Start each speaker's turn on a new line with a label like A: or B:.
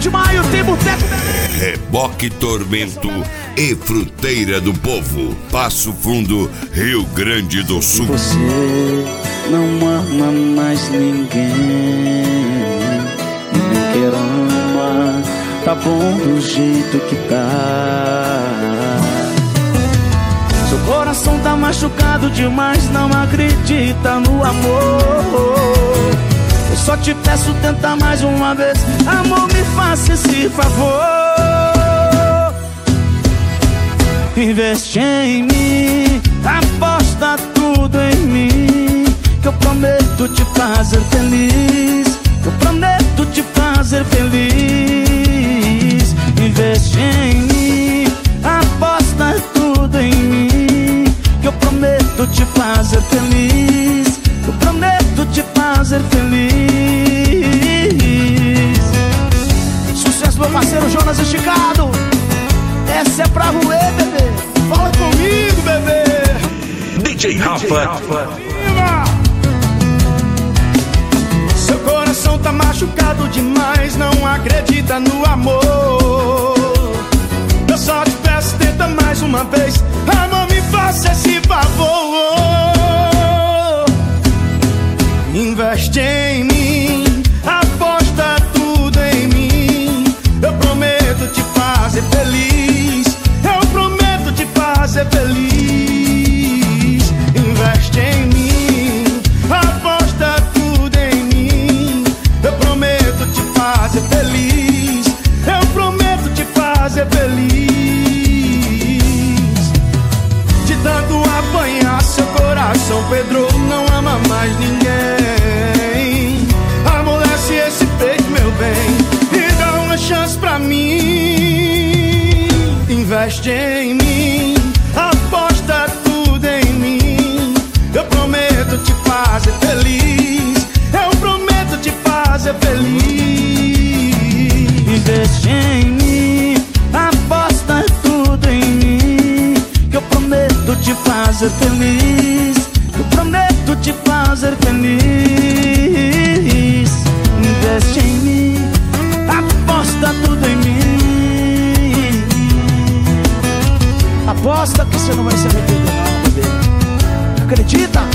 A: de maio tem boteco.
B: Reboque Tormento e Fruteira do Povo, Passo Fundo, Rio Grande do Sul.
C: Você não ama mais ninguém, nem quer amar, tá bom do jeito que tá. Seu coração tá machucado demais, não acredita no amor. Eu só te peço, tenta mais uma vez, amor, me faça esse favor. Investe em mim, aposta tudo em mim, que eu prometo te fazer feliz, que eu prometo te fazer feliz. Investe em mim, aposta tudo em mim, que eu prometo te fazer feliz, que eu prometo te fazer feliz. Sucesso, meu parceiro Jonas Esticado. Essa é pra roer, bebê. Fala comigo, bebê.
D: DJ Rafa.
A: Seu coração tá machucado demais, não acredita no amor. Eu só te peço, tenta mais uma vez, amor, me faça esse favor. Investe em mim, aposta tudo em mim, eu prometo te fazer feliz, eu prometo te fazer feliz. Investe em mim, aposta tudo em mim, eu prometo te fazer feliz, eu prometo te fazer feliz. De tanto apanhar, seu coração pedrou, não ama mais ninguém. Amolece esse peito, meu bem, e dá uma chance pra mim. Investe em mim, aposta tudo em mim, eu prometo te fazer feliz, eu prometo te fazer feliz.
C: Investe em mim, aposta tudo em mim, que eu prometo te fazer feliz, eu prometo te fazer feliz. Investe em mim, aposta tudo em mim, aposta que você não vai se arrepender não, bebê. Acredita?